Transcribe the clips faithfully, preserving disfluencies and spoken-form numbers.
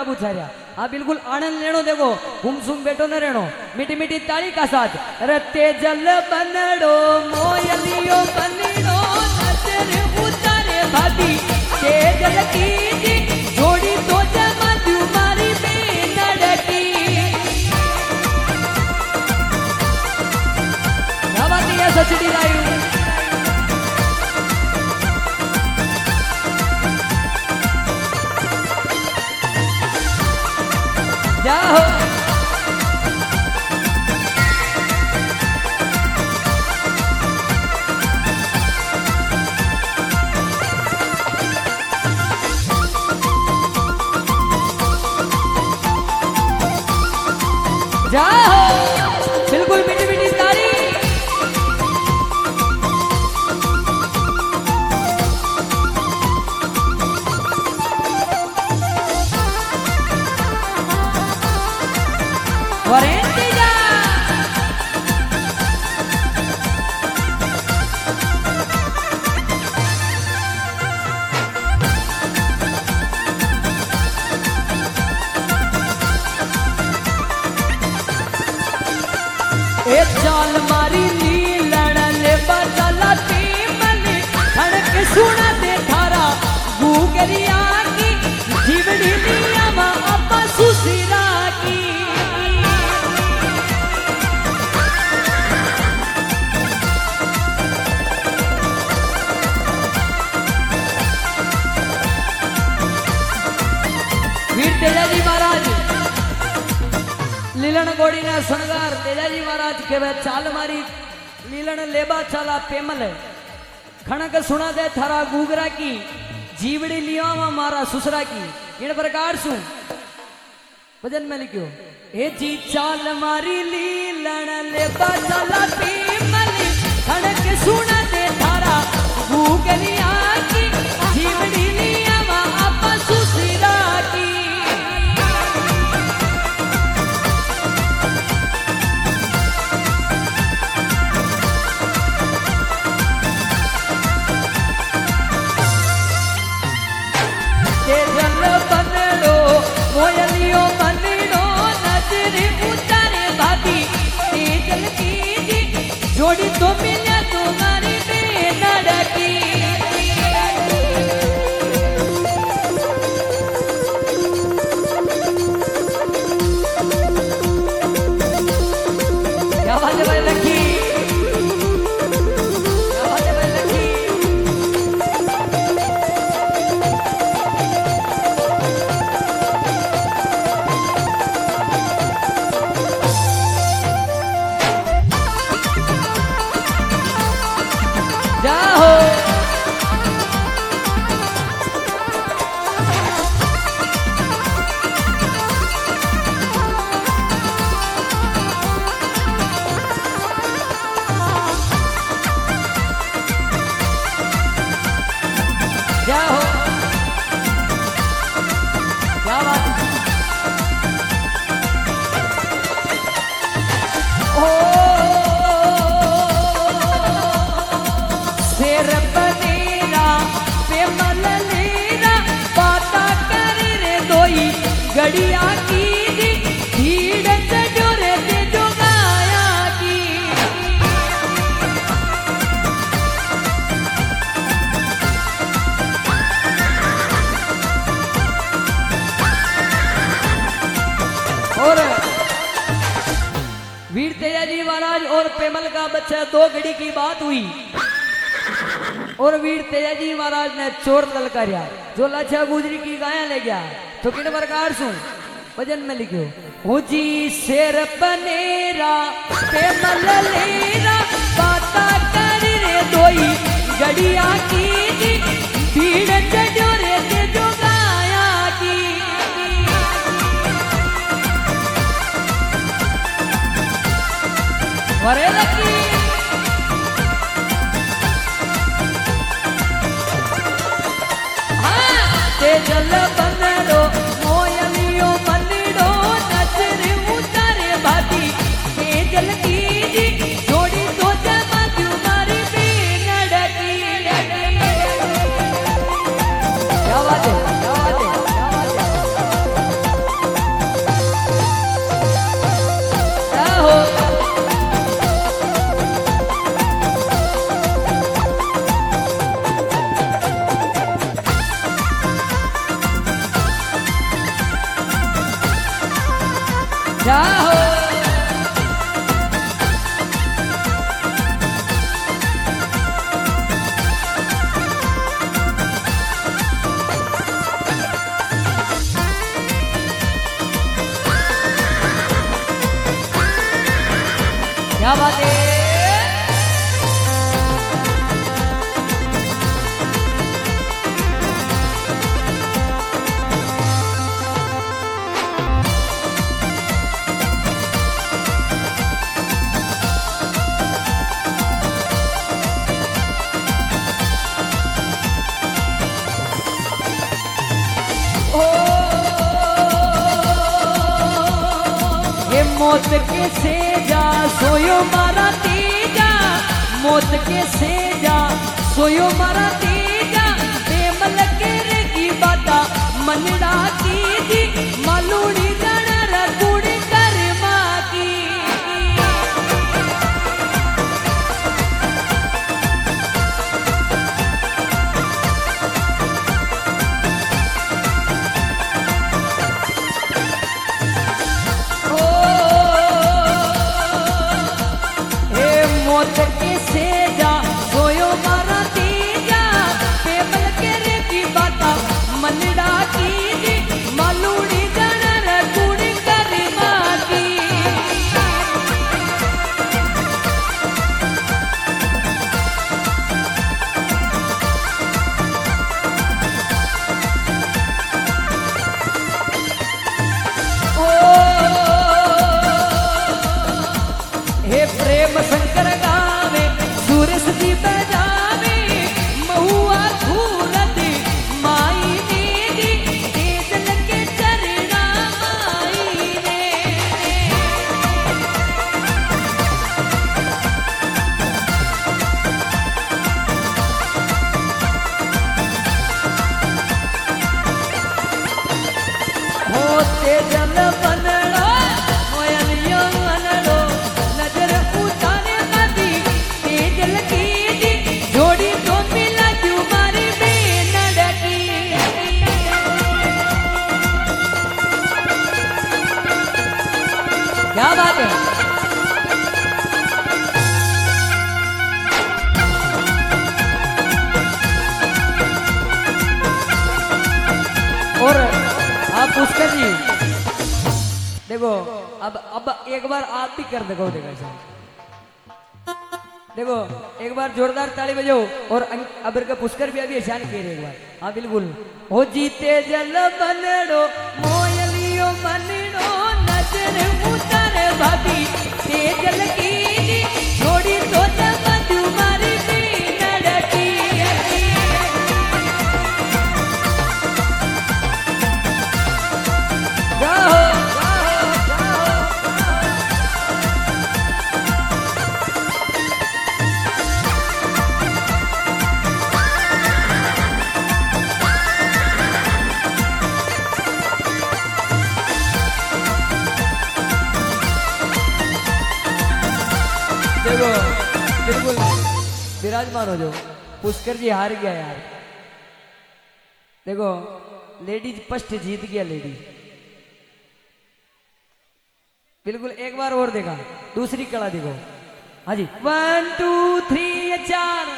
बुझारिया हाँ बिल्कुल आनंद लेनो देखो गुमसुम बैठो न रहनो मीठी मीठी ताली का साथ रते जल बनड़ो मोयलियो बनड़ो नजर उतारे भाभी के जल की जोड़ी तो जमा तुम्हारी बेनड़की क्या बात है सचड़ी रायू जाओ जाओ बिल्कुल मीठी मीठी ताली Varentina ए चाल मारी लीलण ले बदला तीमली खड़क सुना दे थारा गुगरिया की जीवनी लिया मा अपा सुसिरा की वीर तेजाजी महाराज लीलन गोड़ी ने शणगार तेजाजी महाराज के वे चाल मारी लीलन लेबा चाला पेमल खणक सुना दे थारा गुगरा की जीवड़ी लिया मारा सुसरा की इन प्रकार सु भजन में लिखियो ए जी चाल मारी लीलन लेबा चाला पेमल खणक सुना दे थारा गुगरिया की जीवड़ी लिया आपा सुसरा की मोयलियो बंदीनो नजर उतारे भाभी तेजल की जोड़ी तो मिला तुम्हारी बेनड़की क्या बात है भाई लकी क्या बात है भाई लकी जाओ जाओ क्या बात ओ शेर बनेरा पेमल लेरा बाता कर रे दोई गड़िया की भीड़ चढ़ो रे ते जो गाया की और वीर तेजाजी महाराज और पेमल का बच्चा दो घड़ी की बात हुई और वीर तेजाजी महाराज ने चोर ललकारिया जो लाचा गुजरी की गाया ले गया तो किन प्रकार सु भजन में लिखो हो जी शेर बनेरा पेमल लेरा बाता कर रे दोई गड़िया की भीड़ चढ़ो रे ते जो गाया की वरे लकी तेजल बनड़ो मोयलियो बनड़ो नजर उतारे भाभी तेजल की जोड़ी तो जमा तुम्हारी बेनड़की क्या बात है क्या बात है क्या बात है जाओ क्या बात है। मौत के सेजा सोयो मारा तेजा, मौत के सेजा सोयो मारा तेजा, बेमल के रेगी बाता मनड़ा की जी मालूड़ी गणर गुड़ कर्मा की। मौत के सेजा सोयो मारा तेजा, पेपल के रेगी बाता मनड़ा की जी मालूड़ी गणर गुड़ कर्मा की। ओ हे प्रेम शंकर गावे सूरस दी बजावे, महुआ धूलत माई ने तेज लगे चरना माई ने। होते जल बनड़ो मोयलियो मनड़ो, नजर उतारे नदी तेज लगी जी, जोड़ी तो मिला तुम्हारी बेनड़ की। क्या बात है। और आप पुष्कर जी देखो, अब अब एक बार आप भी कर देखो, देखो ऐसा देखो, एक बार जोरदार ताली बजाओ। और अबर का पुष्कर भी अभी ऐसा नहीं कह रहे एक बार। हाँ बिल्कुल। हो जीते जल बनड़ो मोयलियो मनड़ो, नजर उतारे भाभी तेज लगी जी, छोड़ी तो जब तुम्हारी बेनड़ की। जाओ देखो, बिल्कुल विराजमान हो जाओ। पुष्कर जी हार गया यार। देखो लेडीज फर्स्ट जीत गया लेडीज। बिल्कुल एक बार और देखा, दूसरी कला देखो। हाँ जी, वन टू थ्री चार।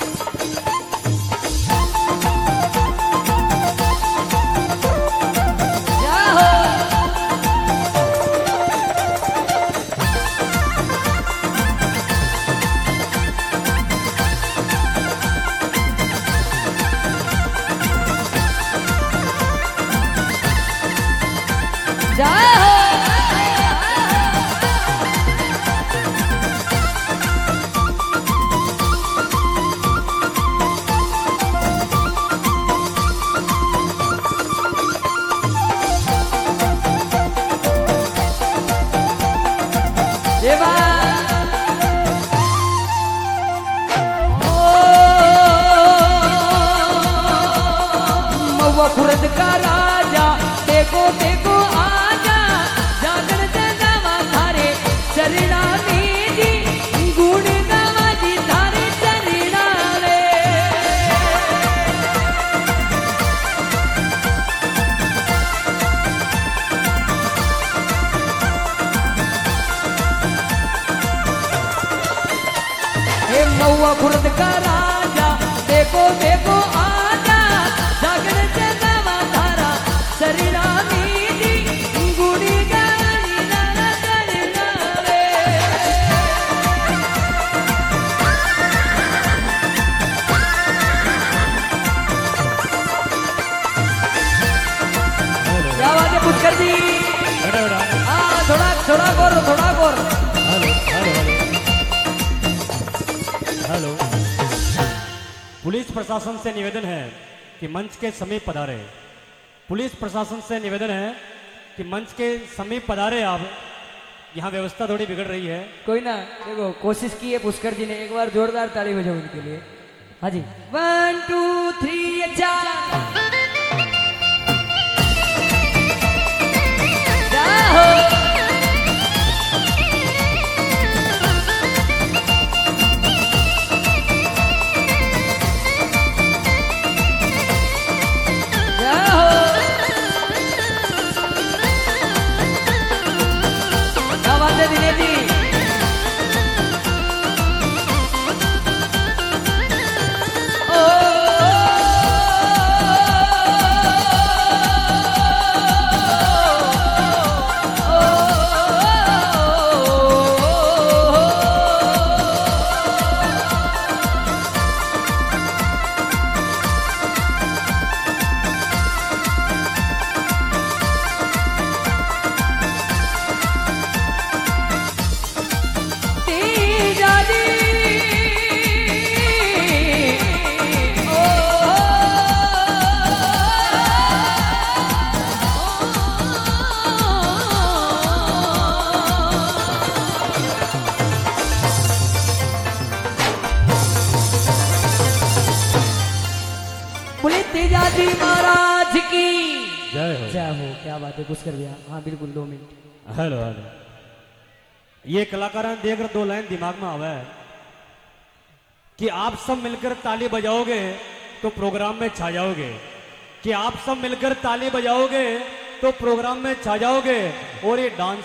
खुरद का राजा देखो देखो आजा, जागरण जगावा थारे चरणा में जी, गुण गावा जी थारे चरणा रे। वो खुर्द का राजा देखो देखो आजा जागने से नवा धारा शरीरा मीठी गुड़ी गानी नाना करना रे क्या बात है पुष्कर जी हाँ थोड़ा थोड़ा गोर थोड़ा गोर हेलो हेलो हेलो पुलिस प्रशासन से निवेदन है कि मंच के समीप पधारे। पुलिस प्रशासन से निवेदन है कि मंच के समीप पधारे। आप यहाँ व्यवस्था थोड़ी बिगड़ रही है। कोई ना देखो कोशिश की है पुष्कर जी ने, एक बार जोरदार ताली बजाओ उनके लिए। हाँ जी वन टू थ्री चार तेजाजी महाराज की जय हो जय हो। क्या बात है पुष्कर भैया हाँ बिल्कुल दो मिनट। हेलो हेलो ये कलाकार देख दो लाइन दिमाग में आवा है कि आप सब मिलकर ताली बजाओगे तो प्रोग्राम में छा जाओगे, कि आप सब मिलकर ताली बजाओगे तो प्रोग्राम में छा जाओगे। और ये डांस